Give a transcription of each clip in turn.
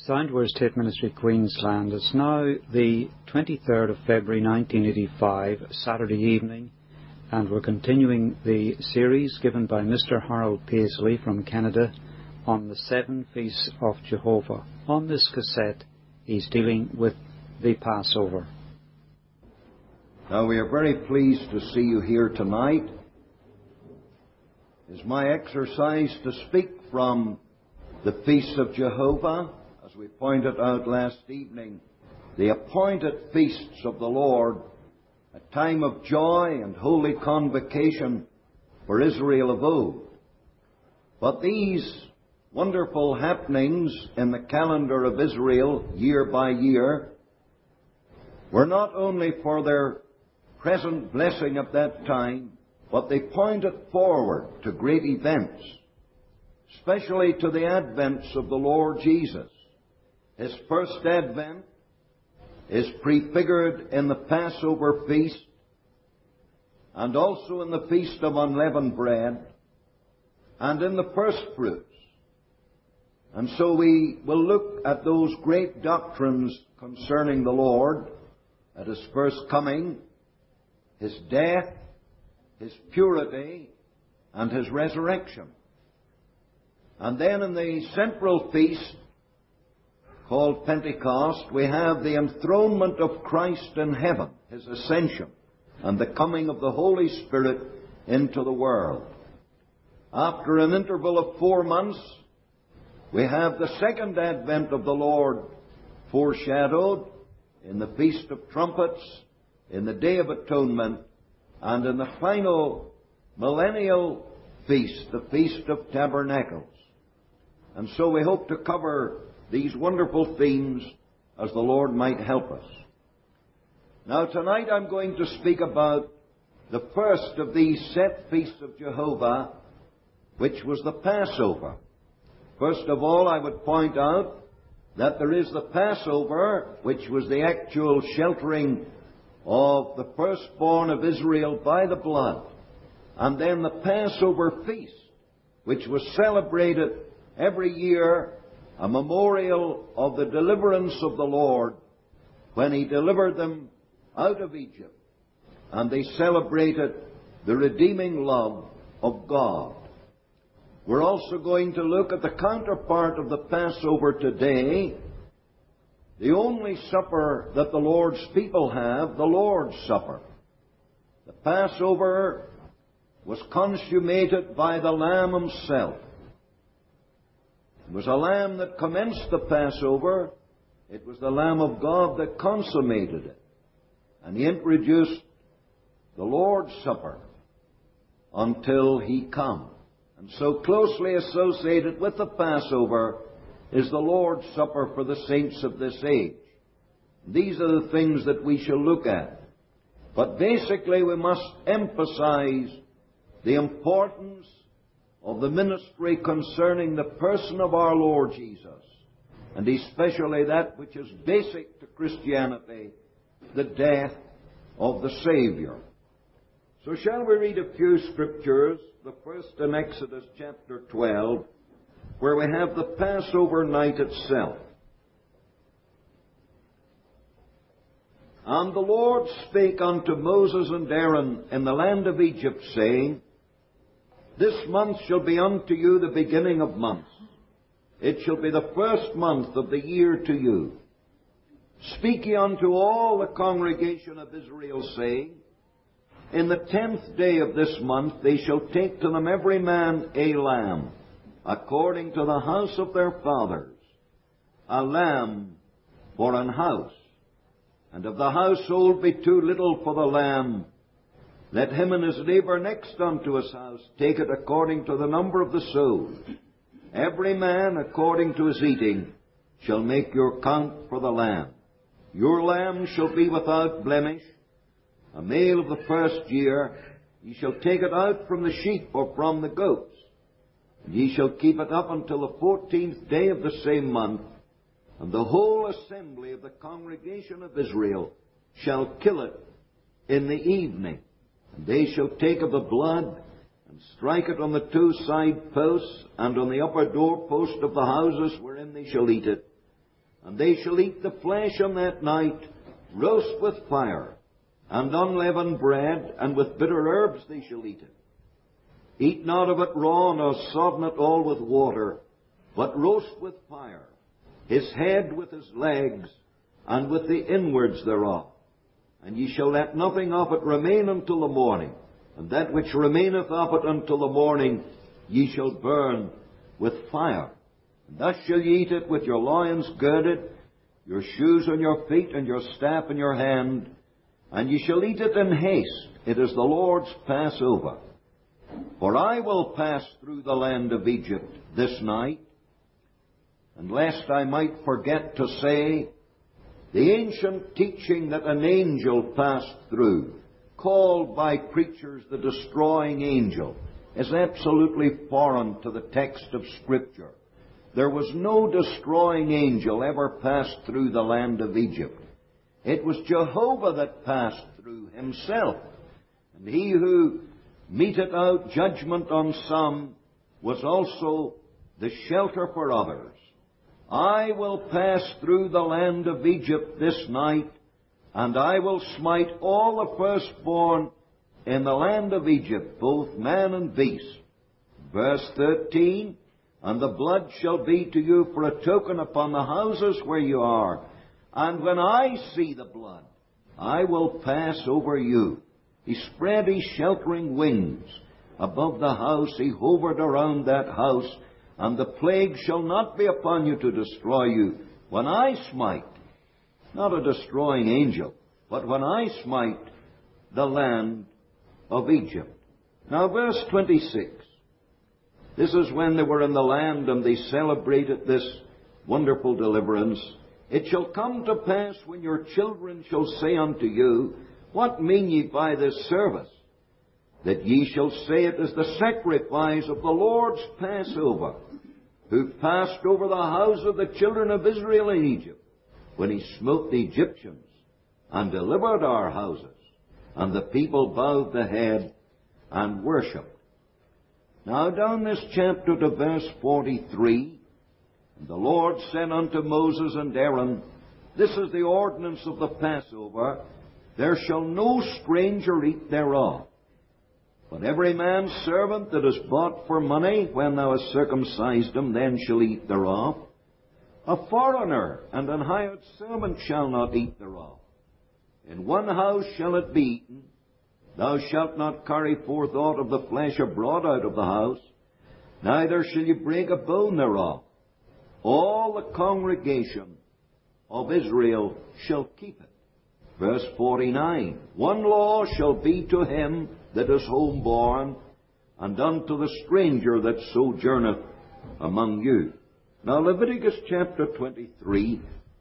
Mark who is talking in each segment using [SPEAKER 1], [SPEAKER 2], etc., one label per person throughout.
[SPEAKER 1] Soundware State Ministry, Queensland. It's now the 23rd of February 1985, Saturday evening, and we're continuing the series given by Mr. Harold Paisley from Canada on the 7 Feasts of Jehovah. On this cassette, he's dealing with the Passover.
[SPEAKER 2] Now, we are very pleased to see you here tonight. It's my exercise to speak from the Feasts of Jehovah, as we pointed out last evening, the appointed feasts of the Lord, a time of joy and holy convocation for Israel of old. But these wonderful happenings in the calendar of Israel, year by year, were not only for their present blessing at that time, but they pointed forward to great events, especially to the advents of the Lord Jesus. His first advent is prefigured in the Passover feast and also in the Feast of Unleavened Bread and in the first fruits. And so we will look at those great doctrines concerning the Lord, at His first coming, His death, His purity, and His resurrection. And then in the central feast, called Pentecost, we have the enthronement of Christ in heaven, His ascension, and the coming of the Holy Spirit into the world. After an interval of 4 months, we have the second advent of the Lord foreshadowed in the Feast of Trumpets, in the Day of Atonement, and in the final millennial feast, the Feast of Tabernacles. And so we hope to cover these wonderful themes as the Lord might help us. Now tonight I'm going to speak about the first of these set feasts of Jehovah, which was the Passover. First of all, I would point out that there is the Passover, which was the actual sheltering of the firstborn of Israel by the blood, and then the Passover feast, which was celebrated every year, a memorial of the deliverance of the Lord when He delivered them out of Egypt, and they celebrated the redeeming love of God. We're also going to look at the counterpart of the Passover today, the only supper that the Lord's people have, the Lord's Supper. The Passover was consummated by the Lamb Himself. It was a lamb that commenced the Passover. It was the Lamb of God that consummated it. And He introduced the Lord's Supper until He come. And so closely associated with the Passover is the Lord's Supper for the saints of this age. These are the things that we shall look at. But basically we must emphasize the importance of the ministry concerning the person of our Lord Jesus, and especially that which is basic to Christianity, the death of the Savior. So shall we read a few scriptures, the first in Exodus chapter 12, where we have the Passover night itself. And the Lord spake unto Moses and Aaron in the land of Egypt, saying, This month shall be unto you the beginning of months. It shall be the first month of the year to you. Speak ye unto all the congregation of Israel, saying, In the 10th day of this month they shall take to them every man a lamb, according to the house of their fathers, a lamb for an house. And if the household be too little for the lamb, let him and his neighbour next unto his house take it according to the number of the souls. Every man according to his eating shall make your count for the lamb. Your lamb shall be without blemish, a male of the first year. Ye shall take it out from the sheep or from the goats. And ye shall keep it up until the 14th day of the same month. And the whole assembly of the congregation of Israel shall kill it in the evening. And they shall take of the blood, and strike it on the 2 side posts, and on the upper doorpost of the houses wherein they shall eat it. And they shall eat the flesh on that night, roast with fire, and unleavened bread, and with bitter herbs they shall eat it. Eat not of it raw, nor sodden it all with water, but roast with fire, his head with his legs, and with the inwards thereof. And ye shall let nothing of it remain until the morning. And that which remaineth of it until the morning ye shall burn with fire. And thus shall ye eat it with your loins girded, your shoes on your feet, and your staff in your hand. And ye shall eat it in haste. It is the Lord's Passover. For I will pass through the land of Egypt this night. And lest I might forget to say, the ancient teaching that an angel passed through, called by preachers the destroying angel, is absolutely foreign to the text of Scripture. There was no destroying angel ever passed through the land of Egypt. It was Jehovah that passed through himself. And he who meted out judgment on some was also the shelter for others. I will pass through the land of Egypt this night, and I will smite all the firstborn in the land of Egypt, both man and beast. Verse 13, and the blood shall be to you for a token upon the houses where you are. And when I see the blood, I will pass over you. He spread his sheltering wings above the house. He hovered around that house. And the plague shall not be upon you to destroy you when I smite, not a destroying angel, but when I smite the land of Egypt. Now verse 26. This is when they were in the land and they celebrated this wonderful deliverance. It shall come to pass when your children shall say unto you, what mean ye by this service? That ye shall say it is the sacrifice of the Lord's Passover, who passed over the house of the children of Israel in Egypt, when he smote the Egyptians, and delivered our houses. And the people bowed the head and worshipped. Now down this chapter to verse 43, and the Lord said unto Moses and Aaron, this is the ordinance of the Passover, there shall no stranger eat thereof. But every man's servant that is bought for money, when thou hast circumcised him, then shall eat thereof. A foreigner and an hired servant shall not eat thereof. In one house shall it be eaten. Thou shalt not carry forth aught of the flesh abroad out of the house, neither shall you break a bone thereof. All the congregation of Israel shall keep it. Verse 49, one law shall be to him that is homeborn, and unto the stranger that sojourneth among you. Now Leviticus chapter 23,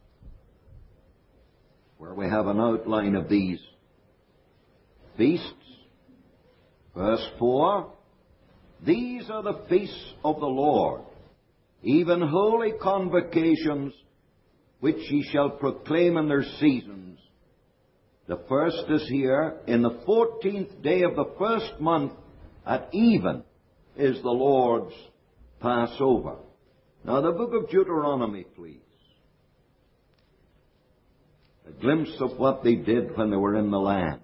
[SPEAKER 2] where we have an outline of these feasts. Verse 4, these are the feasts of the Lord, even holy convocations, which ye shall proclaim in their seasons. The first is here, in the 14th day of the first month at even is the Lord's Passover. Now the book of Deuteronomy, please. A glimpse of what they did when they were in the land.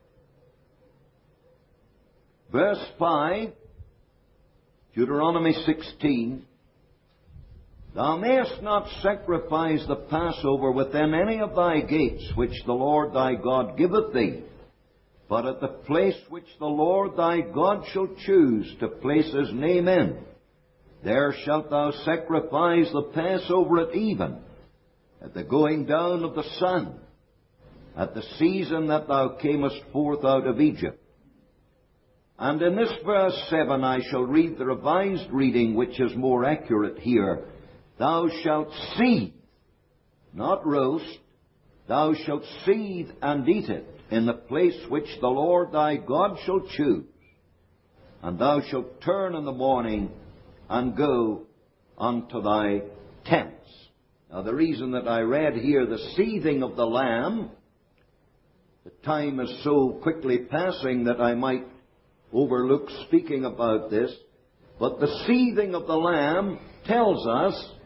[SPEAKER 2] Verse 5, Deuteronomy 16, thou mayest not sacrifice the Passover within any of thy gates, which the Lord thy God giveth thee, but at the place which the Lord thy God shall choose to place his name in. There shalt thou sacrifice the Passover at even, at the going down of the sun, at the season that thou camest forth out of Egypt. And in this verse 7 I shall read the revised reading, which is more accurate here. Thou shalt seethe, not roast. Thou shalt seethe and eat it in the place which the Lord thy God shall choose. And thou shalt turn in the morning and go unto thy tents. Now the reason that I read here the seething of the lamb, the time is so quickly passing that I might overlook speaking about this, but the seething of the lamb tells us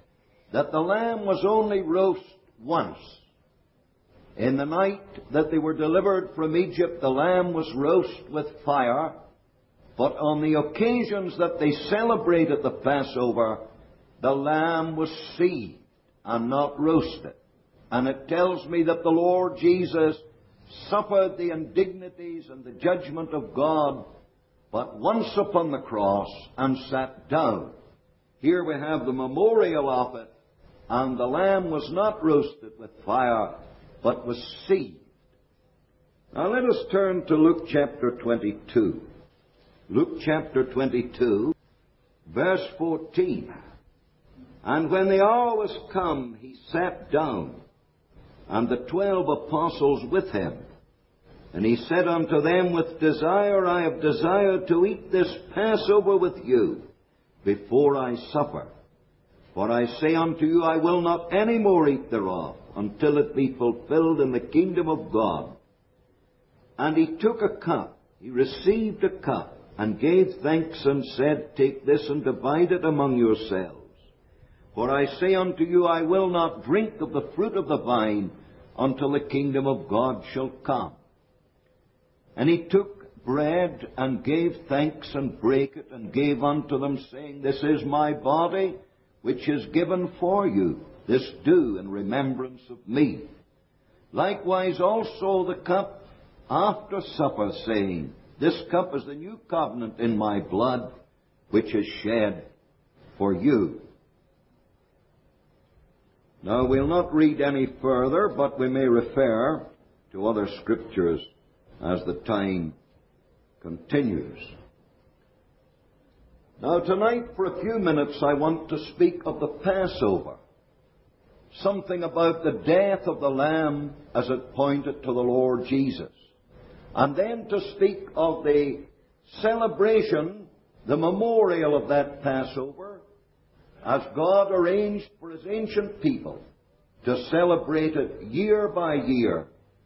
[SPEAKER 2] that the lamb was only roast once. In the night that they were delivered from Egypt, the lamb was roast with fire, but on the occasions that they celebrated the Passover, the lamb was seethed and not roasted. And it tells me that the Lord Jesus suffered the indignities and the judgment of God but once upon the cross and sat down. Here we have the memorial of it, and the lamb was not roasted with fire, but was seethed. Now let us turn to Luke chapter 22. Luke chapter 22, verse 14. And when the hour was come, he sat down, and the 12 apostles with him. And he said unto them, With desire I have desired to eat this Passover with you before I suffer. For I say unto you, I will not any more eat thereof, until it be fulfilled in the kingdom of God. And he took a cup, he received a cup, and gave thanks, and said, Take this and divide it among yourselves. For I say unto you, I will not drink of the fruit of the vine until the kingdom of God shall come. And he took bread, and gave thanks, and brake it, and gave unto them, saying, This is my body, which is given for you. This do in remembrance of me. Likewise also the cup after supper, saying, This cup is the new covenant in my blood, which is shed for you. Now we'll not read any further, but we may refer to other scriptures as the time continues. Now tonight, for a few minutes, I want to speak of the Passover. Something about the death of the Lamb as it pointed to the Lord Jesus. And then to speak of the celebration, the memorial of that Passover, as God arranged for His ancient people to celebrate it year by year,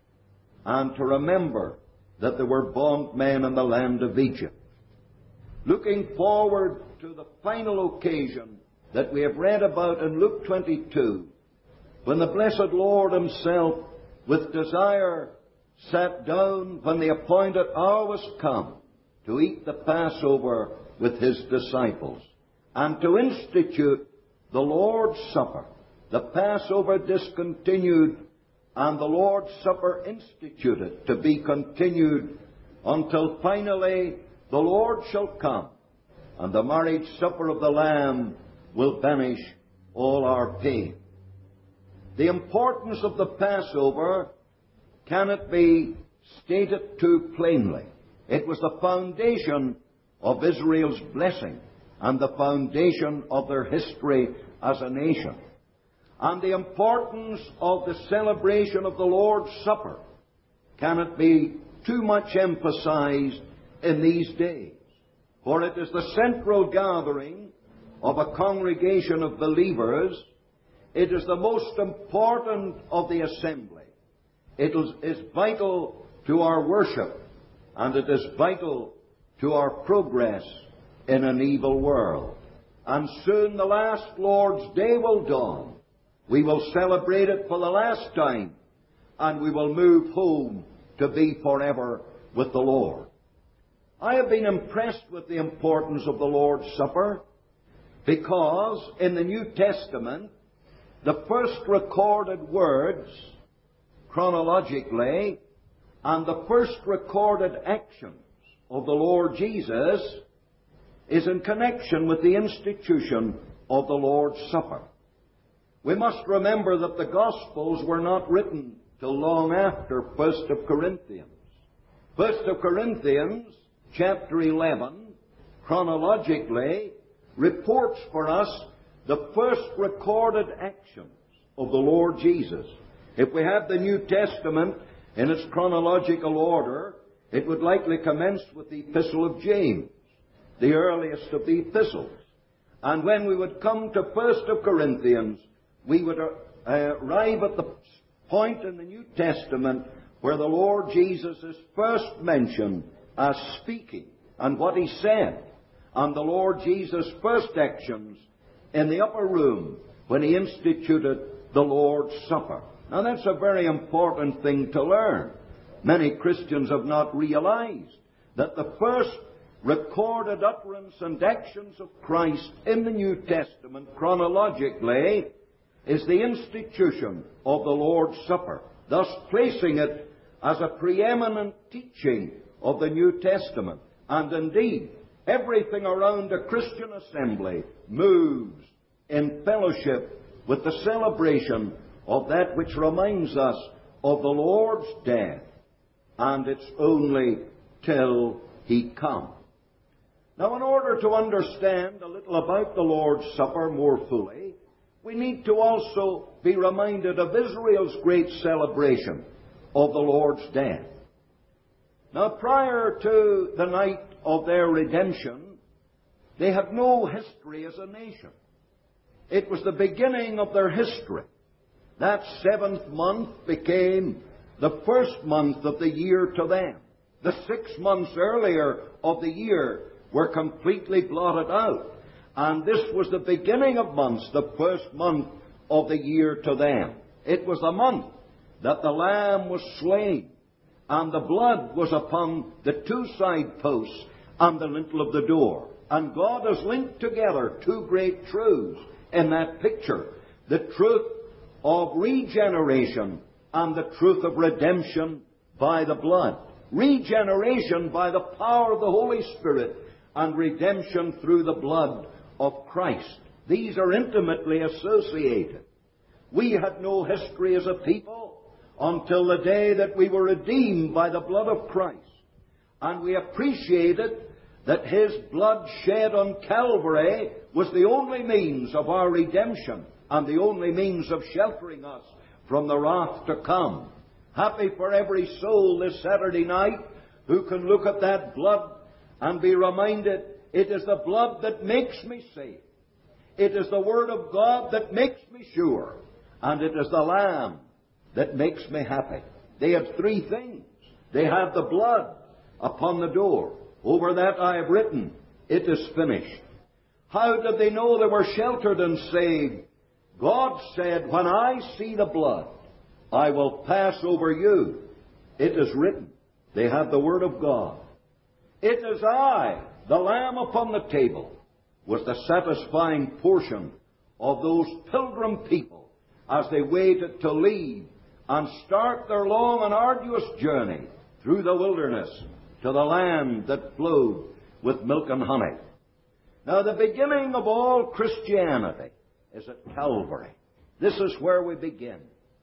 [SPEAKER 2] and to remember that there were bondmen in the land of Egypt. Looking forward to the final occasion that we have read about in Luke 22, when the blessed Lord Himself, with desire, sat down when the appointed hour was come to eat the Passover with His disciples, and to institute the Lord's Supper. The Passover discontinued, and the Lord's Supper instituted to be continued until finally the Lord shall come, and the marriage supper of the Lamb will banish all our pain. The importance of the Passover cannot be stated too plainly. It was the foundation of Israel's blessing and the foundation of their history as a nation. And the importance of the celebration of the Lord's Supper cannot be too much emphasized in these days. For it is the central gathering of a congregation of believers. It is the most important of the assembly. It is vital to our worship, and it is vital to our progress in an evil world. And soon the last Lord's Day will dawn. We will celebrate it for the last time, and we will move home to be forever with the Lord. I have been impressed with the importance of the Lord's Supper because in the New Testament, the first recorded words, chronologically, and the first recorded actions of the Lord Jesus is in connection with the institution of the Lord's Supper. We must remember that the Gospels were not written till long after 1 of Corinthians. 1 of Corinthians, chapter 11, chronologically, reports for us the first recorded actions of the Lord Jesus. If we have the New Testament in its chronological order, it would likely commence with the Epistle of James, the earliest of the epistles. And when we would come to 1 of Corinthians, we would arrive at the point in the New Testament where the Lord Jesus is first mentioned as speaking and what He said, and the Lord Jesus' first actions in the upper room when he instituted the Lord's Supper. Now that's a very important thing to learn. Many Christians have not realized that the first recorded utterance and actions of Christ in the New Testament chronologically is the institution of the Lord's Supper, thus placing it as a preeminent teaching of the New Testament. And indeed, everything around a Christian assembly moves in fellowship with the celebration of that which reminds us of the Lord's death, and it's only till He come. Now, in order to understand a little about the Lord's Supper more fully, we need to also be reminded of Israel's great celebration of the Lord's death. Now, prior to the night of their redemption, they had no history as a nation. It was the beginning of their history. That 7th month became the first month of the year to them. The 6 months earlier of the year were completely blotted out. And this was the beginning of months, the first month of the year to them. It was the month that the Lamb was slain, and the blood was upon the 2 side posts and the lintel of the door. And God has linked together 2 great truths in that picture: the truth of regeneration and the truth of redemption by the blood. Regeneration by the power of the Holy Spirit, and redemption through the blood of Christ. These are intimately associated. We had no history as a people until the day that we were redeemed by the blood of Christ. And we appreciated that His blood shed on Calvary was the only means of our redemption and the only means of sheltering us from the wrath to come. Happy for every soul this Saturday night who can look at that blood and be reminded, it is the blood that makes me safe. It is the Word of God that makes me sure. And it is the Lamb that makes me happy. They had 3 things. They had the blood upon the door. Over that I have written, it is finished. How did they know they were sheltered and saved? God said, when I see the blood, I will pass over you. It is written. They had the Word of God. It is I, the Lamb upon the table, was the satisfying portion of those pilgrim people as they waited to leave and start their long and arduous journey through the wilderness to the land that flowed with milk and honey. Now, the beginning of all Christianity is at Calvary. This is where we begin.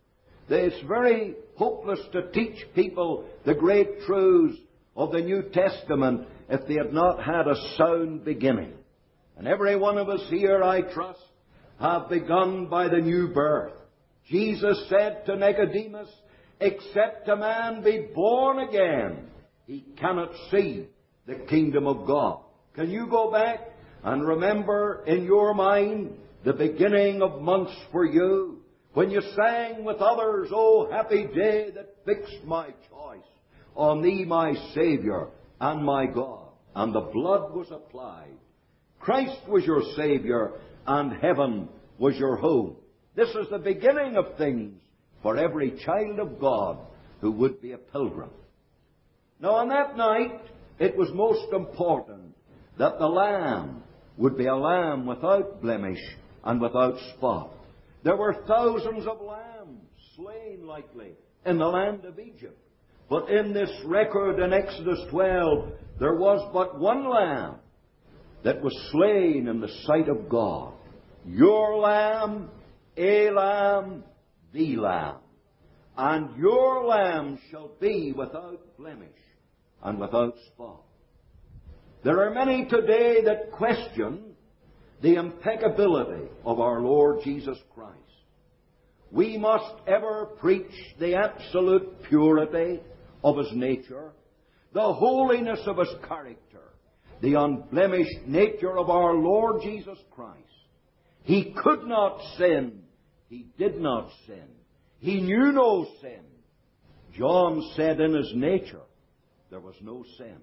[SPEAKER 2] It's very hopeless to teach people the great truths of the New Testament if they had not had a sound beginning. And every one of us here, I trust, have begun by the new birth. Jesus said to Nicodemus, except a man be born again, he cannot see the kingdom of God. Can you go back and remember in your mind the beginning of months for you, when you sang with others, "Oh, happy day that fixed my choice on Thee, my Savior and my God," and the blood was applied. Christ was your Savior, and heaven was your home. This is the beginning of things for every child of God who would be a pilgrim. Now, on that night, it was most important that the Lamb would be a lamb without blemish and without spot. There were thousands of lambs slain likely in the land of Egypt. But in this record in Exodus 12, there was but one lamb that was slain in the sight of God. Your lamb, a lamb, the lamb. And your lamb shall be without blemish and without spot. There are many today that question the impeccability of our Lord Jesus Christ. We must ever preach the absolute purity of His nature, the holiness of His character, the unblemished nature of our Lord Jesus Christ. He could not sin. He did not sin. He knew no sin. John said in his nature there was no sin.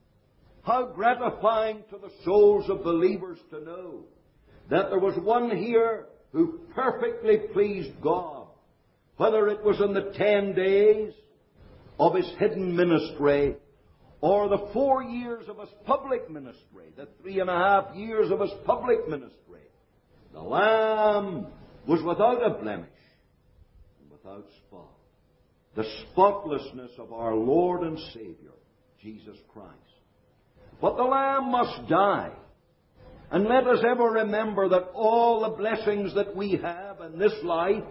[SPEAKER 2] How gratifying to the souls of believers to know that there was one here who perfectly pleased God, whether it was in the 10 days of his hidden ministry, or the 4 years of his public ministry, the 3.5 years of his public ministry. The Lamb was without a blemish and without spot. The spotlessness of our Lord and Savior, Jesus Christ. But the Lamb must die. And let us ever remember that all the blessings that we have in this life,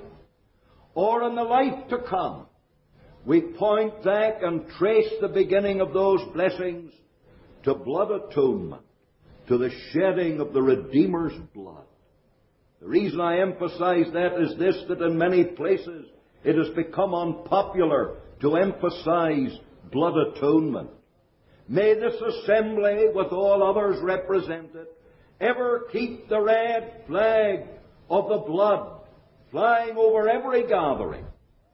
[SPEAKER 2] or in the life to come, we point back and trace the beginning of those blessings to blood atonement, to the shedding of the Redeemer's blood. The reason I emphasize that is this, that in many places it has become unpopular to emphasize blood atonement. May this assembly, with all others represented, ever keep the red flag of the blood flying over every gathering.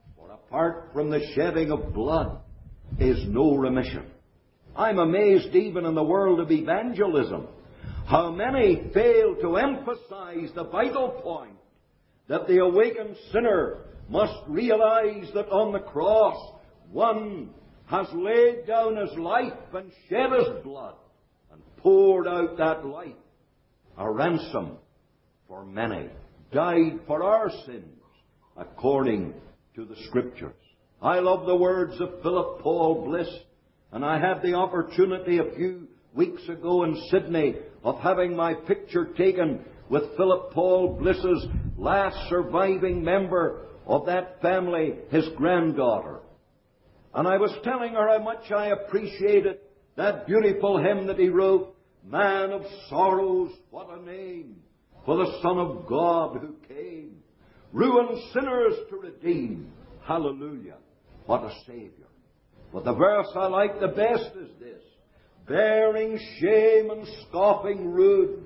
[SPEAKER 2] Apart from the shedding of blood is no remission. I'm amazed even in the world of evangelism how many fail to emphasize the vital point that the awakened sinner must realize that on the cross one has laid down his life and shed his blood and poured out that life, a ransom for many, died for our sins according to the Scriptures. I love the words of Philip Paul Bliss, and I had the opportunity a few weeks ago in Sydney of having my picture taken with Philip Paul Bliss's last surviving member of that family, his granddaughter. And I was telling her how much I appreciated that beautiful hymn that he wrote, "Man of sorrows, what a name for the Son of God who came, ruined sinners to redeem. Hallelujah, what a Savior." But the verse I like the best is this: "Bearing shame and scoffing rude,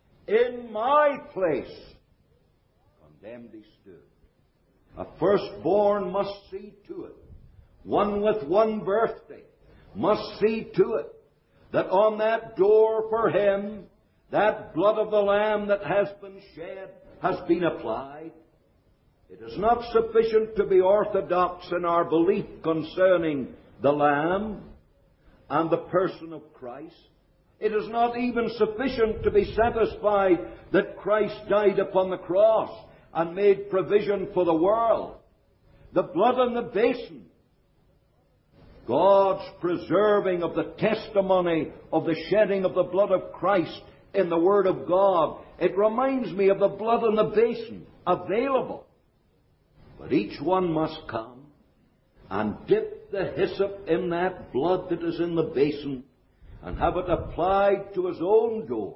[SPEAKER 2] in my place condemned he stood." A firstborn must see to it, one with one birthday must see to it, that on that door for him, that blood of the Lamb that has been shed has been applied. It is not sufficient to be orthodox in our belief concerning the Lamb and the person of Christ. It is not even sufficient to be satisfied that Christ died upon the cross and made provision for the world. The blood in the basin, God's preserving of the testimony of the shedding of the blood of Christ in the Word of God. It reminds me of the blood in the basin available. But each one must come and dip the hyssop in that blood that is in the basin and have it applied to his own door.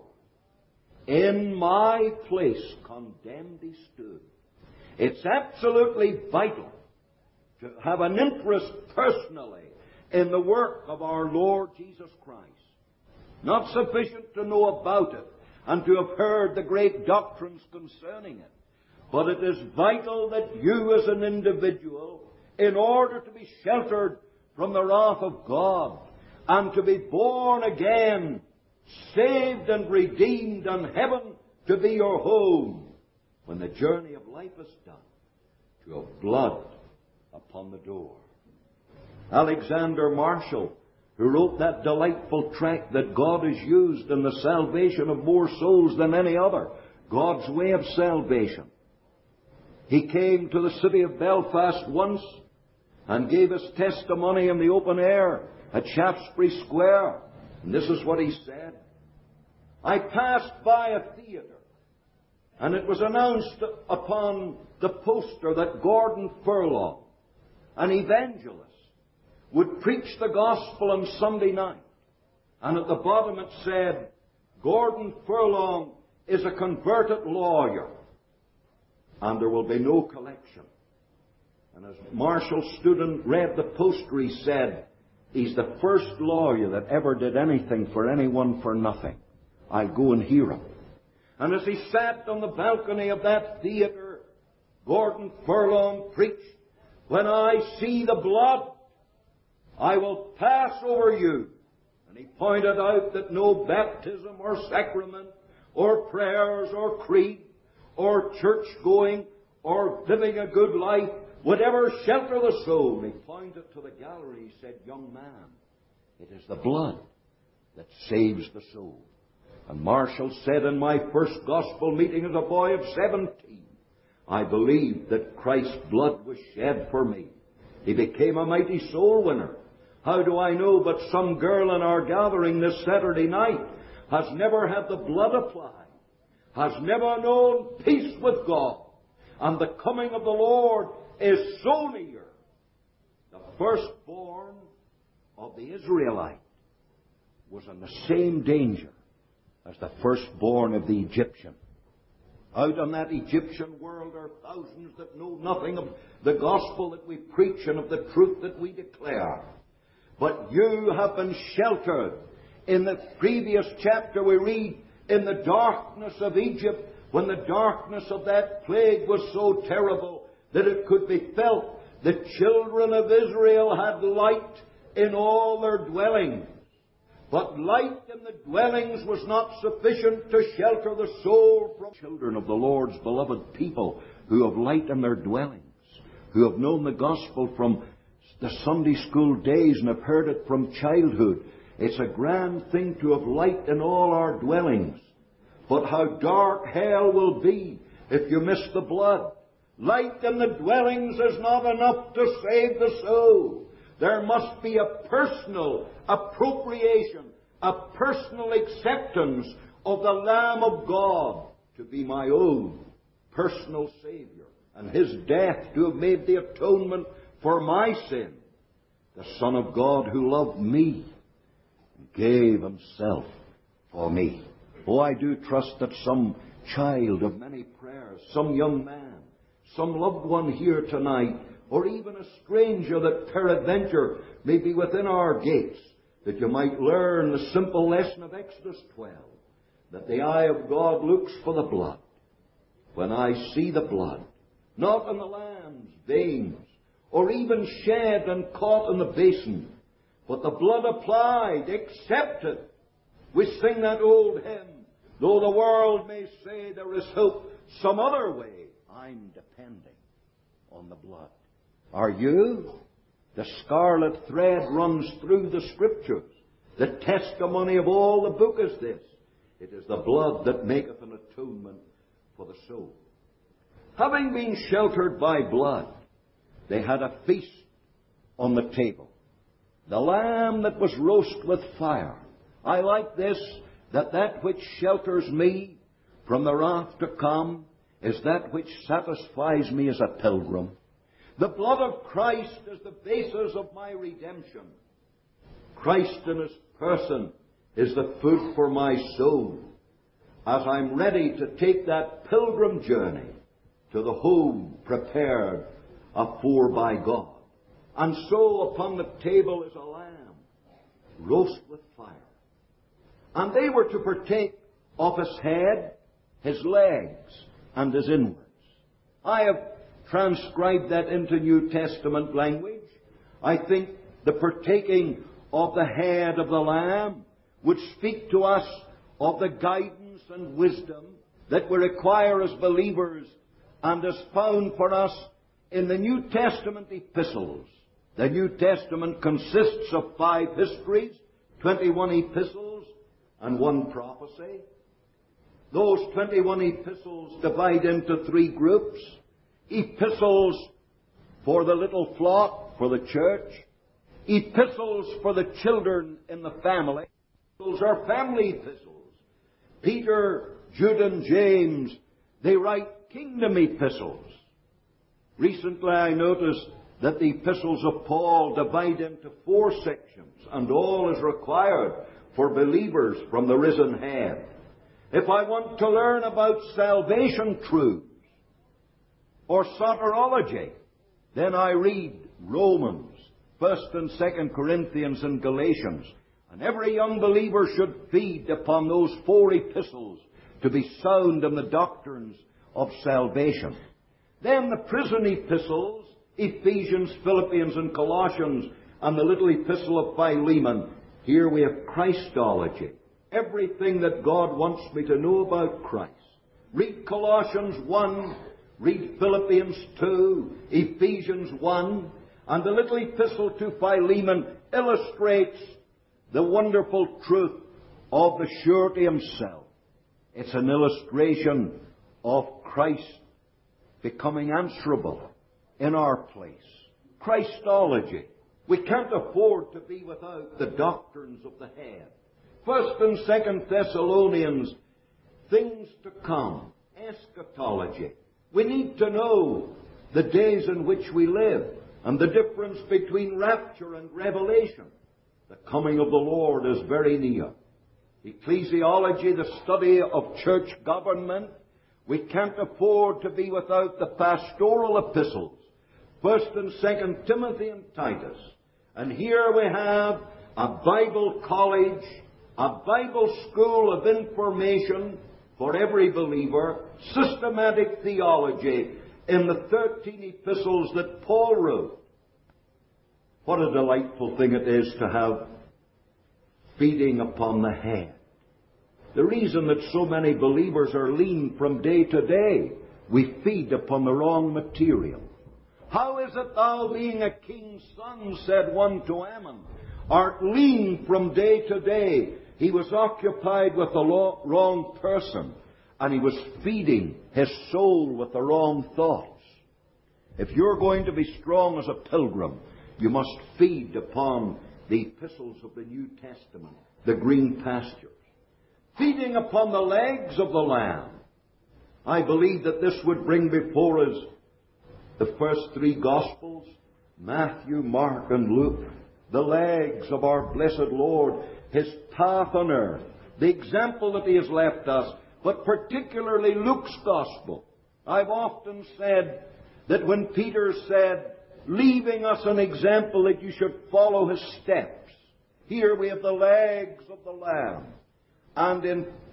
[SPEAKER 2] "In my place condemned he stood." It's absolutely vital to have an interest personally in the work of our Lord Jesus Christ. Not sufficient to know about it and to have heard the great doctrines concerning it, but it is vital that you as an individual, in order to be sheltered from the wrath of God and to be born again, saved and redeemed, and heaven to be your home, when the journey of life is done, to have blood upon the door. Alexander Marshall, who wrote that delightful tract that God has used in the salvation of more souls than any other, God's Way of Salvation. He came to the city of Belfast once and gave his testimony in the open air at Shaftesbury Square. And this is what he said: "I passed by a theatre, and it was announced upon the poster that Gordon Furlong, an evangelist, would preach the gospel on Sunday night. And at the bottom it said, 'Gordon Furlong is a converted lawyer, and there will be no collection.' And as Marshall stood and read the poster, he said, 'He's the first lawyer that ever did anything for anyone for nothing. I'll go and hear him.' And as he sat on the balcony of that theatre, Gordon Furlong preached, 'When I see the blood, I will pass over you.' And he pointed out that no baptism or sacrament or prayers or creed or church-going, or living a good life would ever shelter the soul. He pointed to the gallery. He said, young man, it is the blood that saves the soul. And Marshall said in my first gospel meeting as a boy of 17, I believed that Christ's blood was shed for me. He became a mighty soul winner. How do I know but some girl in our gathering this Saturday night has never had the blood applied, has never known peace with God, and the coming of the Lord is so near. The firstborn of the Israelite was in the same danger as the firstborn of the Egyptian. Out in that Egyptian world are thousands that know nothing of the gospel that we preach and of the truth that we declare. But you have been sheltered. In the previous chapter we read, in the darkness of Egypt, when the darkness of that plague was so terrible that it could be felt, the children of Israel had light in all their dwellings. But light in the dwellings was not sufficient to shelter the soul from children of the Lord's beloved people who have light in their dwellings, who have known the gospel from the Sunday school days and have heard it from childhood. It's a grand thing to have light in all our dwellings. But how dark hell will be if you miss the blood. Light in the dwellings is not enough to save the soul. There must be a personal appropriation, a personal acceptance of the Lamb of God to be my own personal Savior, and His death to have made the atonement for my sin. The Son of God who loved me and gave Himself for me. Oh, I do trust that some child of many prayers, some young man, some loved one here tonight, or even a stranger that peradventure may be within our gates, that you might learn the simple lesson of Exodus 12, that the eye of God looks for the blood. When I see the blood, not in the lamb's veins, or even shed and caught in the basin, but the blood applied, accepted. We sing that old hymn, though the world may say there is hope some other way, I'm depending on the blood. Are you? The scarlet thread runs through the Scriptures. The testimony of all the book is this: it is the blood that maketh an atonement for the soul. Having been sheltered by blood, they had a feast on the table. The lamb that was roast with fire. I like this, that which shelters me from the wrath to come is that which satisfies me as a pilgrim. The blood of Christ is the basis of my redemption. Christ in His person is the food for my soul, as I'm ready to take that pilgrim journey to the home prepared afore by God. And so upon the table is a lamb, roast with fire. And they were to partake of His head, His legs, and His inwards. I have transcribed that into New Testament language. I think the partaking of the head of the lamb would speak to us of the guidance and wisdom that we require as believers and is found for us in the New Testament epistles. The New Testament consists of 5 histories, 21 epistles, and 1 prophecy. Those 21 epistles divide into 3 groups. Epistles for the little flock, for the church. Epistles for the children in the family. Those are family epistles. Peter, Jude, and James, they write kingdom epistles. Recently I noticed that the epistles of Paul divide into 4 sections, and all is required for believers from the risen head. If I want to learn about salvation truths or soteriology, then I read Romans, 1st and 2nd Corinthians, and Galatians. And every young believer should feed upon those 4 epistles to be sound in the doctrines of salvation. Then the prison epistles, Ephesians, Philippians, and Colossians, and the little epistle of Philemon. Here we have Christology. Everything that God wants me to know about Christ. Read Colossians 1, read Philippians 2, Ephesians 1, and the little epistle to Philemon illustrates the wonderful truth of the surety himself. It's an illustration of Christ becoming answerable in our place. Christology. We can't afford to be without the doctrines of the head. 1 and 2 Thessalonians, things to come, eschatology. We need to know the days in which we live and the difference between rapture and revelation. The coming of the Lord is very near. Ecclesiology, the study of church government. We can't afford to be without the pastoral epistles, 1 and 2 Timothy and Titus. And here we have a Bible college, a Bible school of information for every believer, systematic theology in the 13 epistles that Paul wrote. What a delightful thing it is to have feeding upon the head. The reason that so many believers are lean from day to day, we feed upon the wrong material. How is it thou, being a king's son, said one to Ammon, art lean from day to day? He was occupied with the wrong person, and he was feeding his soul with the wrong thoughts. If you're going to be strong as a pilgrim, you must feed upon the epistles of the New Testament, the green pastures. Feeding upon the legs of the Lamb. I believe that this would bring before us the first three Gospels, Matthew, Mark, and Luke, the legs of our blessed Lord, His path on earth, the example that He has left us, but particularly Luke's Gospel. I've often said that when Peter said, leaving us an example that you should follow His steps, here we have the legs of the Lamb. And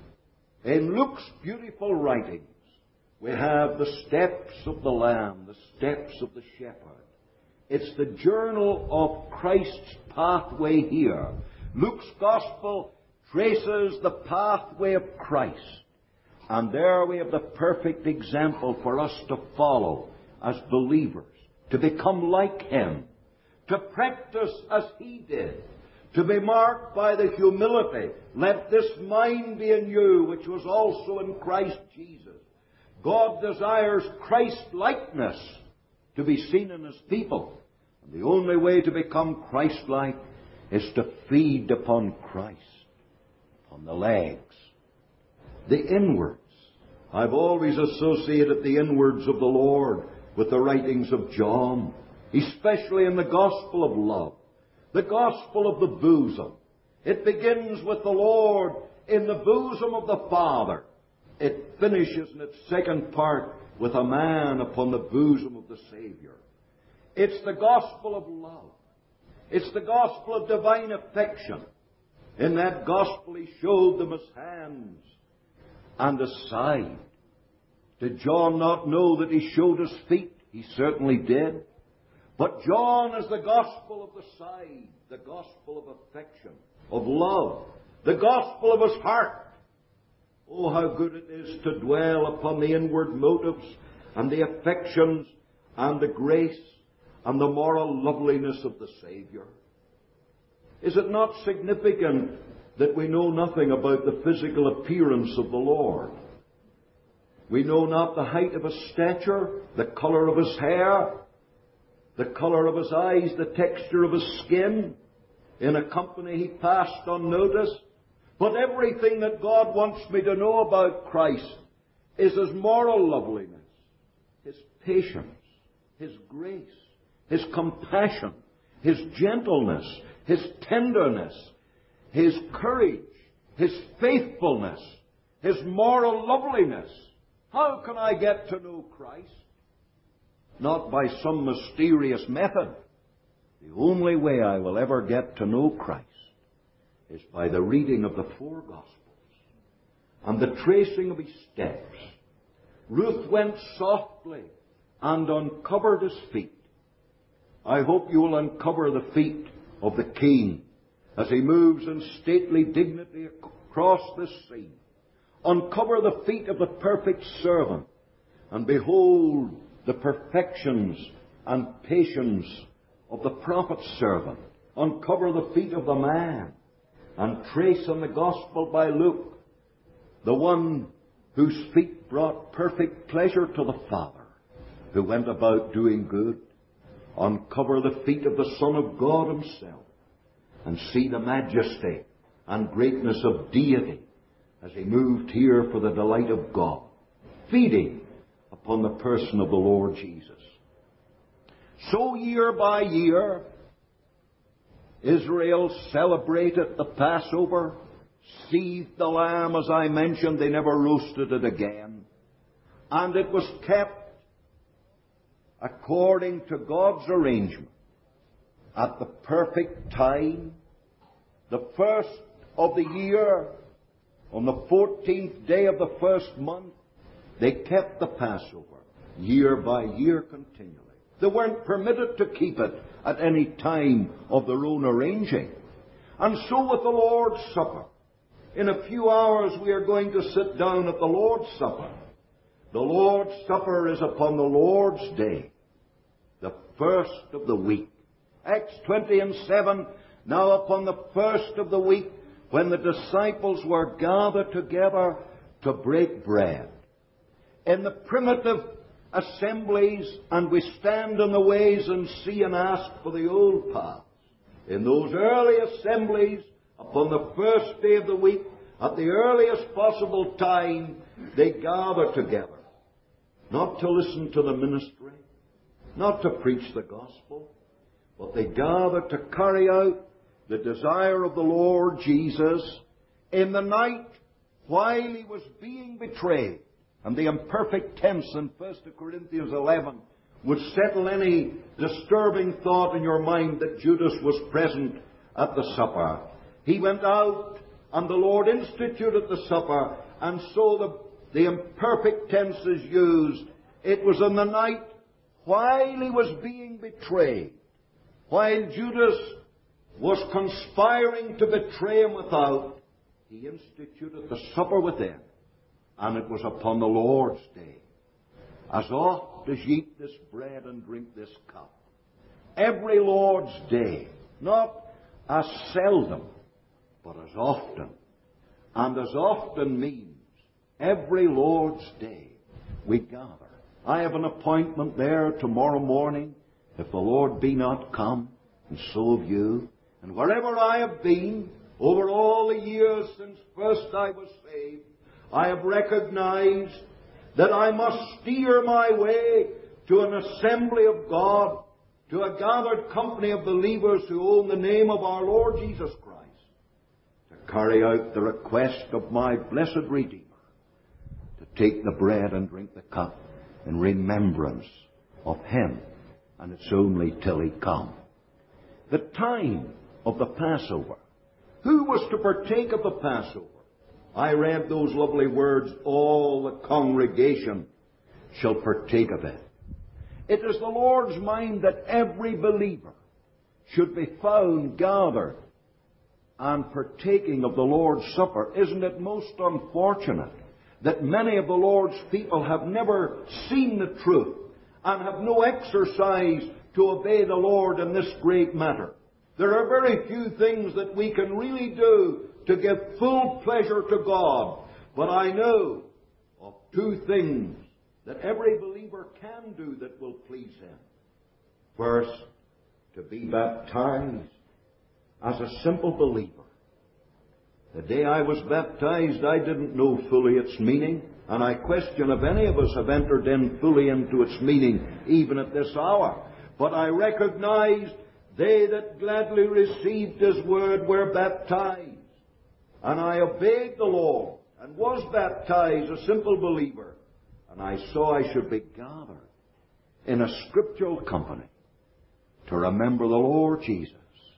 [SPEAKER 2] in Luke's beautiful writings, we have the steps of the Lamb, the steps of the Shepherd. It's the journal of Christ's pathway here. Luke's Gospel traces the pathway of Christ. And there we have the perfect example for us to follow as believers, to become like Him, to practice as He did, to be marked by the humility. Let this mind be in you, which was also in Christ Jesus. God desires Christ-likeness to be seen in His people. And the only way to become Christ-like is to feed upon Christ, upon the legs, the inwards. I've always associated the inwards of the Lord with the writings of John, especially in the Gospel of Love, the Gospel of the bosom. It begins with the Lord in the bosom of the Father. It finishes in its second part with a man upon the bosom of the Savior. It's the Gospel of love. It's the Gospel of divine affection. In that Gospel He showed them His hands and His side. Did John not know that He showed His feet? He certainly did. But John is the Gospel of the side, the Gospel of affection, of love, the Gospel of His heart. Oh, how good it is to dwell upon the inward motives and the affections and the grace and the moral loveliness of the Savior. Is it not significant that we know nothing about the physical appearance of the Lord? We know not the height of His stature, the color of His hair, the color of His eyes, the texture of His skin. In a company He passed unnoticed. But everything that God wants me to know about Christ is His moral loveliness, His patience, His grace, His compassion, His gentleness, His tenderness, His courage, His faithfulness, His moral loveliness. How can I get to know Christ? Not by some mysterious method. The only way I will ever get to know Christ is by the reading of the four Gospels and the tracing of His steps. Ruth went softly and uncovered His feet. I hope you will uncover the feet of the King as He moves in stately dignity across this scene. Uncover the feet of the perfect servant, and behold the perfections and patience of the prophet's servant. Uncover the feet of the man, and trace in the Gospel by Luke the one whose feet brought perfect pleasure to the Father, who went about doing good. Uncover the feet of the Son of God himself, and see the majesty and greatness of deity as he moved here for the delight of God, feeding upon the person of the Lord Jesus. So year by year, Israel celebrated the Passover, seethed the lamb, as I mentioned. They never roasted it again. And it was kept according to God's arrangement at the perfect time, the first of the year, on the 14th day of the first month. They kept the Passover year by year continually. They weren't permitted to keep it at any time of their own arranging. And so with the Lord's Supper. In a few hours we are going to sit down at the Lord's Supper. The Lord's Supper is upon the Lord's Day, the first of the week. Acts 20:7, now upon the first of the week, when the disciples were gathered together to break bread. In the primitive assemblies, and we stand in the ways and see and ask for the old paths. In those early assemblies, upon the first day of the week, at the earliest possible time, they gather together. Not to listen to the ministry, not to preach the gospel, but they gather to carry out the desire of the Lord Jesus in the night while he was being betrayed. And the imperfect tense in 1 Corinthians 11 would settle any disturbing thought in your mind that Judas was present at the supper. He went out, and the Lord instituted the supper, and so the imperfect tense is used. It was in the night while he was being betrayed, while Judas was conspiring to betray him without, he instituted the supper within. And it was upon the Lord's Day. As oft as ye eat this bread and drink this cup. Every Lord's Day. Not as seldom, but as often. And as often means every Lord's Day we gather. I have an appointment there tomorrow morning, if the Lord be not come, and so have you. And wherever I have been, over all the years since first I was saved, I have recognized that I must steer my way to an assembly of God, to a gathered company of believers who own the name of our Lord Jesus Christ, to carry out the request of my blessed Redeemer, to take the bread and drink the cup in remembrance of Him, and it's only till He come. The time of the Passover. Who was to partake of the Passover? I read those lovely words, all the congregation shall partake of it. It is the Lord's mind that every believer should be found gathered and partaking of the Lord's Supper. Isn't it most unfortunate that many of the Lord's people have never seen the truth and have no exercise to obey the Lord in this great matter? There are very few things that we can really do to give full pleasure to God. But I know of two things that every believer can do that will please Him. First, to be baptized as a simple believer. The day I was baptized, I didn't know fully its meaning, and I question if any of us have entered in fully into its meaning, even at this hour. But I recognized they that gladly received His word were baptized. And I obeyed the Lord and was baptized a simple believer. And I saw I should be gathered in a scriptural company to remember the Lord Jesus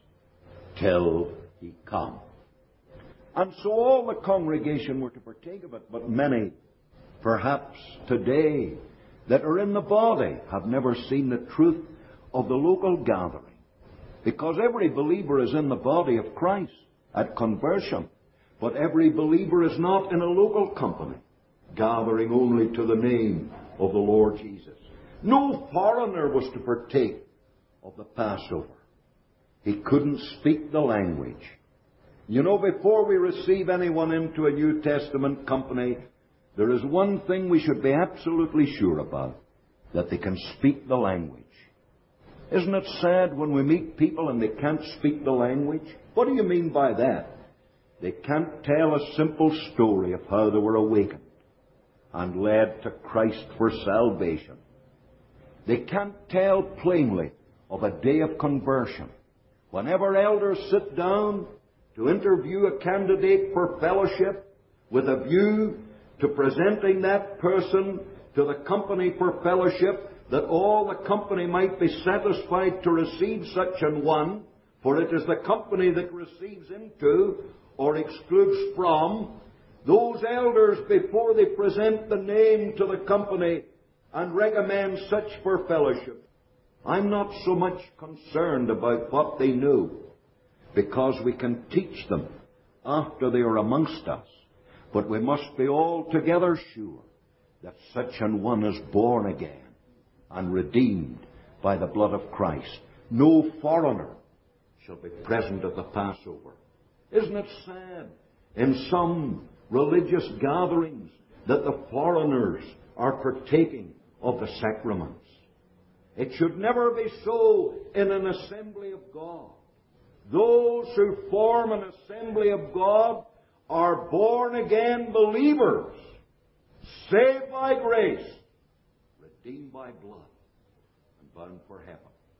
[SPEAKER 2] till He come. And so all the congregation were to partake of it, but many, perhaps today, that are in the body have never seen the truth of the local gathering. Because every believer is in the body of Christ at conversion. But every believer is not in a local company, gathering only to the name of the Lord Jesus. No foreigner was to partake of the Passover. He couldn't speak the language. You know, before we receive anyone into a New Testament company, there is one thing we should be absolutely sure about, that they can speak the language. Isn't it sad when we meet people and they can't speak the language? What do you mean by that? They can't tell a simple story of how they were awakened and led to Christ for salvation. They can't tell plainly of a day of conversion. Whenever elders sit down to interview a candidate for fellowship with a view to presenting that person to the company for fellowship, that all the company might be satisfied to receive such an one, for it is the company that receives into or excludes from, those elders, before they present the name to the company and recommend such for fellowship, I'm not so much concerned about what they know, because we can teach them after they are amongst us. But we must be altogether sure that such an one is born again and redeemed by the blood of Christ. No foreigner shall be present at the Passover. Isn't it sad in some religious gatherings that the foreigners are partaking of the sacraments? It should never be so in an assembly of God. Those who form an assembly of God are born-again believers, saved by grace, redeemed by blood, and bound for heaven.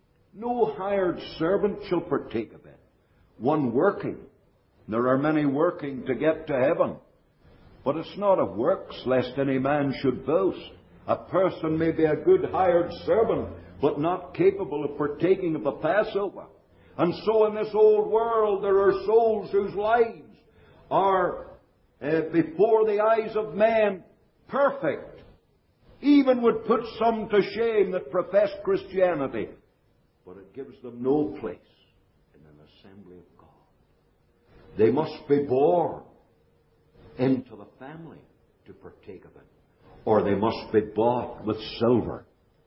[SPEAKER 2] No hired servant shall partake of it. One working. There are many working to get to heaven. But it's not of works, lest any man should boast. A person may be a good hired servant, but not capable of partaking of the Passover. And so in this old world there are souls whose lives are, before the eyes of man, perfect. Even would put some to shame that profess Christianity. But it gives them no place in an assembly of God. They must be born into the family to partake of it, or they must be bought with silver.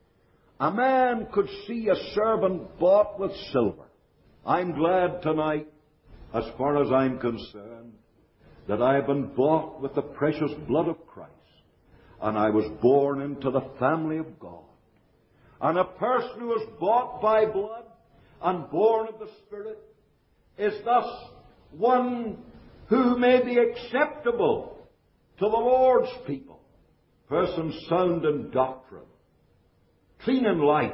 [SPEAKER 2] A man could see a servant bought with silver. I'm glad tonight, as far as I'm concerned, that I have been bought with the precious blood of Christ, and I was born into the family of God. And a person who is bought by blood and born of the Spirit is thus one who may be acceptable to the Lord's people. Person sound in doctrine, clean in life,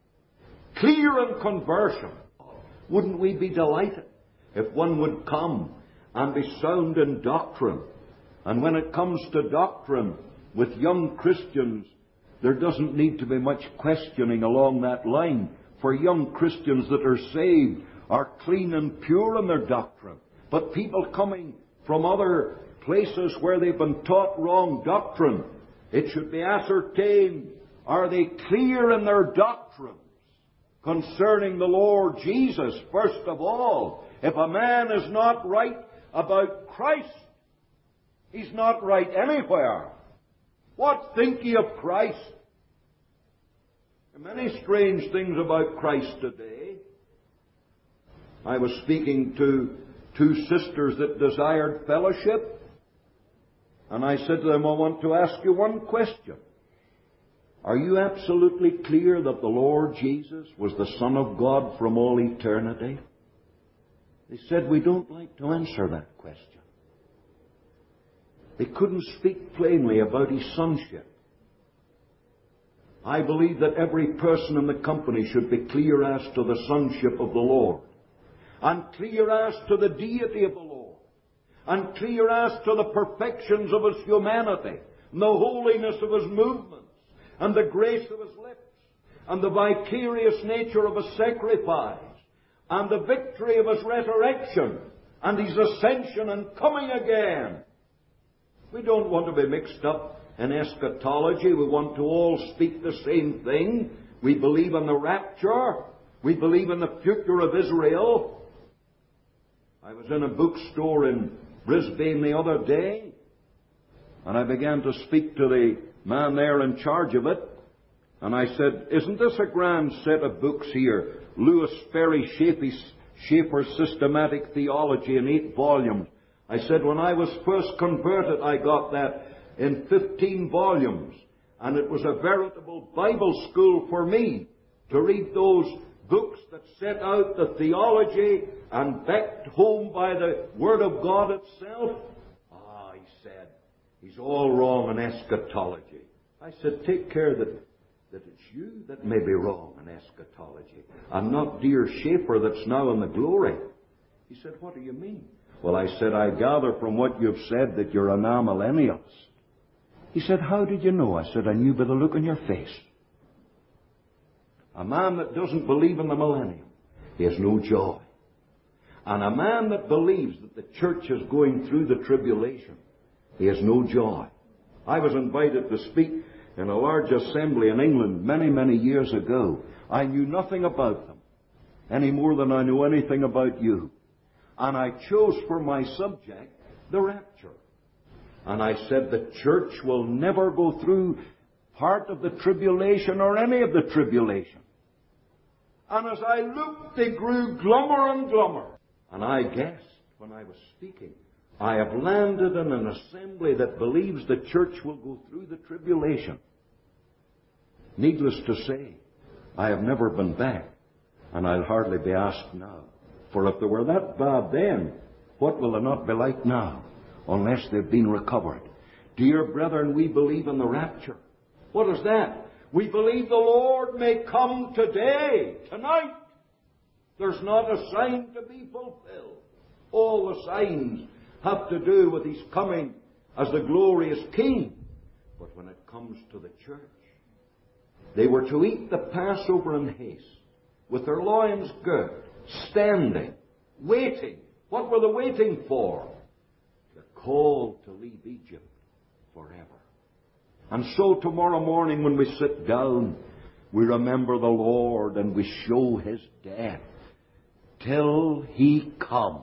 [SPEAKER 2] clear in conversion. Wouldn't we be delighted if one would come and be sound in doctrine? And when it comes to doctrine with young Christians, there doesn't need to be much questioning along that line, for young Christians that are saved are clean and pure in their doctrine. But people coming from other places where they've been taught wrong doctrine, it should be ascertained, are they clear in their doctrines concerning the Lord Jesus, first of all? If a man is not right about Christ, he's not right anywhere. What think ye of Christ? There are many strange things about Christ today. I was speaking to two sisters that desired fellowship, and I said to them, I want to ask you one question. Are you absolutely clear that the Lord Jesus was the Son of God from all eternity? They said, we don't like to answer that question. They couldn't speak plainly about his sonship. I believe that every person in the company should be clear as to the sonship of the Lord, and clear as to the deity of the Lord, and clear as to the perfections of his humanity, and the holiness of his movements, and the grace of his lips, and the vicarious nature of his sacrifice, and the victory of his resurrection, and his ascension and coming again. We don't want to be mixed up in eschatology. We want to all speak the same thing. We believe in the rapture. We believe in the future of Israel. I was in a bookstore in Brisbane the other day, and I began to speak to the man there in charge of it, and I said, isn't this a grand set of books here? Lewis Sperry Schaeffer's Systematic Theology in 8 volumes. I said, when I was first converted, I got that in 15 volumes. And it was a veritable Bible school for me to read those books that set out the theology and backed home by the Word of God itself. He said, he's all wrong in eschatology. I said, take care that it's you that may be wrong in eschatology, and not dear Schaeffer that's now in the glory. He said, what do you mean? Well, I said, I gather from what you've said that you're an amillennialist. He said, how did you know? I said, I knew by the look on your face. A man that doesn't believe in the millennium, he has no joy. And a man that believes that the church is going through the tribulation, he has no joy. I was invited to speak in a large assembly in England many, many years ago. I knew nothing about them, any more than I know anything about you. And I chose for my subject the rapture. And I said the church will never go through part of the tribulation or any of the tribulation. And as I looked, they grew glummer and glummer. And I guessed when I was speaking, I have landed in an assembly that believes the church will go through the tribulation. Needless to say, I have never been back, and I'll hardly be asked now. For if they were that bad then, what will they not be like now, unless they've been recovered? Dear brethren, we believe in the rapture. What is that? We believe the Lord may come today, tonight. There's not a sign to be fulfilled. All the signs have to do with His coming as the glorious King. But when it comes to the church, they were to eat the Passover in haste, with their loins girt, standing, waiting. What were they waiting for? The call to leave Egypt forever. And so tomorrow morning when we sit down, we remember the Lord and we show His death till He come.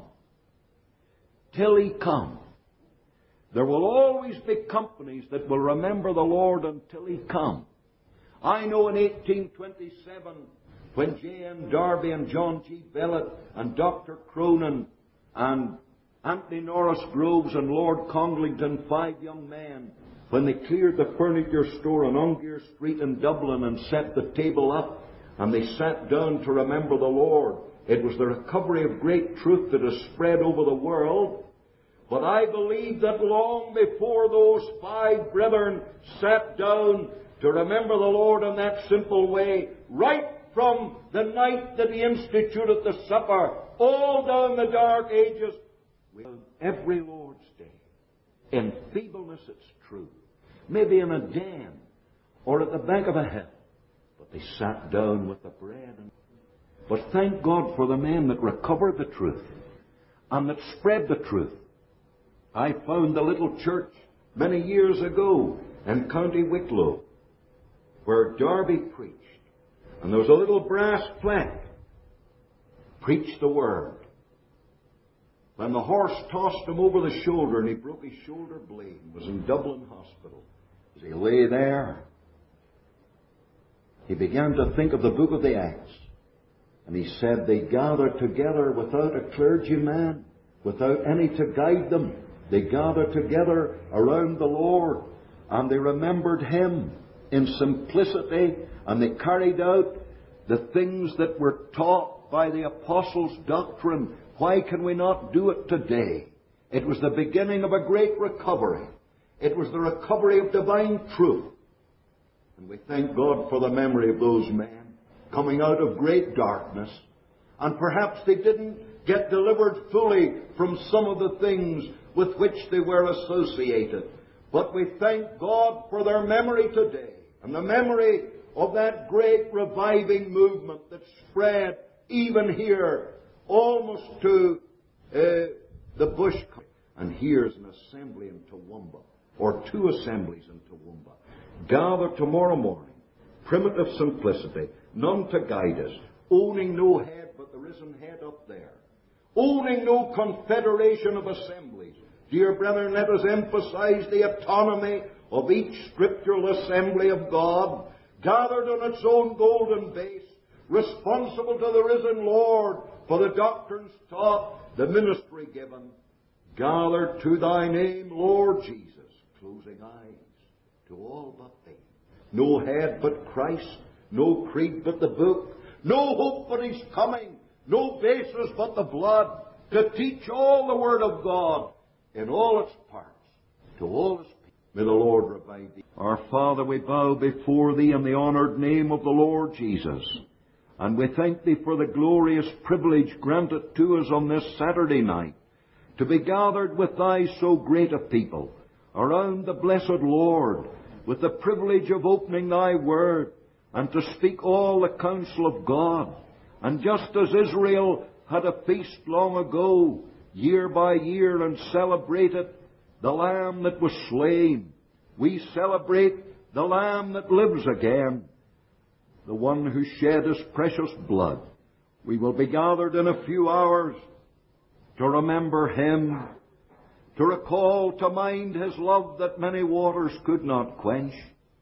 [SPEAKER 2] Till He come. There will always be companies that will remember the Lord until He come. I know in 1827, when J.N. Darby and John G. Bellett and Dr. Cronin and Anthony Norris Groves and Lord Conglington, 5 young men, when they cleared the furniture store on Ongear Street in Dublin and set the table up, and they sat down to remember the Lord, it was the recovery of great truth that has spread over the world. But I believe that long before those 5 brethren sat down to remember the Lord in that simple way, right from the night that He instituted the supper, all down the dark ages, every Lord's Day, in feebleness it's true, maybe in a den or at the back of a hill, but they sat down with the bread. But thank God for the men that recovered the truth and that spread the truth. I found a little church many years ago in County Wicklow where Darby preached. And there was a little brass plaque. Preach the Word. When the horse tossed him over the shoulder and he broke his shoulder blade and was in Dublin Hospital, as he lay there, he began to think of the book of the Acts. And he said they gathered together without a clergyman, without any to guide them. They gathered together around the Lord and they remembered Him in simplicity, and they carried out the things that were taught by the apostles' doctrine. Why can we not do it today? It was the beginning of a great recovery. It was the recovery of divine truth. And we thank God for the memory of those men coming out of great darkness. And perhaps they didn't get delivered fully from some of the things with which they were associated. But we thank God for their memory today, and the memory of that great reviving movement that spread even here, almost to the bush. And here's an assembly in Toowoomba, or 2 assemblies in Toowoomba. Gather tomorrow morning, primitive simplicity, none to guide us, owning no head but the risen head up there, owning no confederation of assemblies, Dear brethren, let us emphasize the autonomy of each scriptural assembly of God, gathered on its own golden base, responsible to the risen Lord for the doctrines taught, the ministry given. Gathered to thy name, Lord Jesus, closing eyes to all but thee. No head but Christ, no creed but the book, no hope but his coming, no basis but the blood, to teach all the Word of God in all its parts, to all its people. May the Lord revive thee. Our Father, we bow before thee in the honoured name of the Lord Jesus, and we thank thee for the glorious privilege granted to us on this Saturday night, to be gathered with thy so great a people around the blessed Lord, with the privilege of opening thy word, and to speak all the counsel of God. And just as Israel had a feast long ago, year by year, and celebrated the Lamb that was slain, we celebrate the Lamb that lives again, the one who shed his precious blood. We will be gathered in a few hours to remember him, to recall to mind his love that many waters could not quench,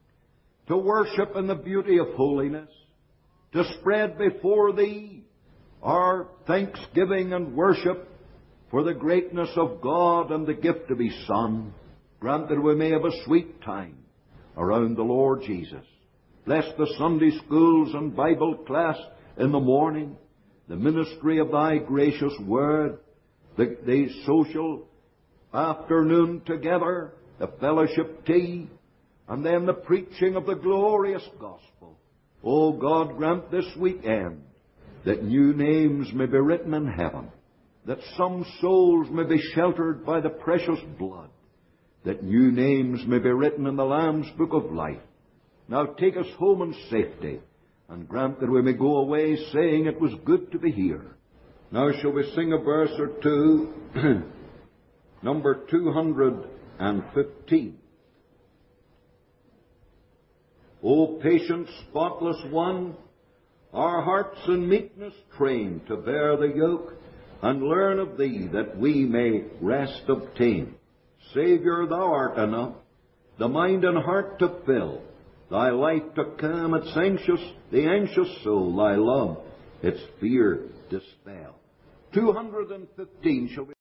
[SPEAKER 2] to worship in the beauty of holiness, to spread before thee our thanksgiving and worship for the greatness of God and the gift of his Son. Grant that we may have a sweet time around the Lord Jesus. Bless the Sunday schools and Bible class in the morning, the ministry of thy gracious word, the social afternoon together, the fellowship tea, and then the preaching of the glorious gospel. O God, grant this weekend that new names may be written in heaven, that some souls may be sheltered by the precious blood, that new names may be written in the Lamb's book of life. Now take us home in safety, and grant that we may go away saying it was good to be here. Now shall we sing a verse or two, number 215. O patient, spotless one, our hearts in meekness train to bear the yoke, and learn of thee that we may rest obtain. Saviour, thou art enough, the mind and heart to fill, thy life to calm the anxious soul, thy love its fear dispel. 215 shall be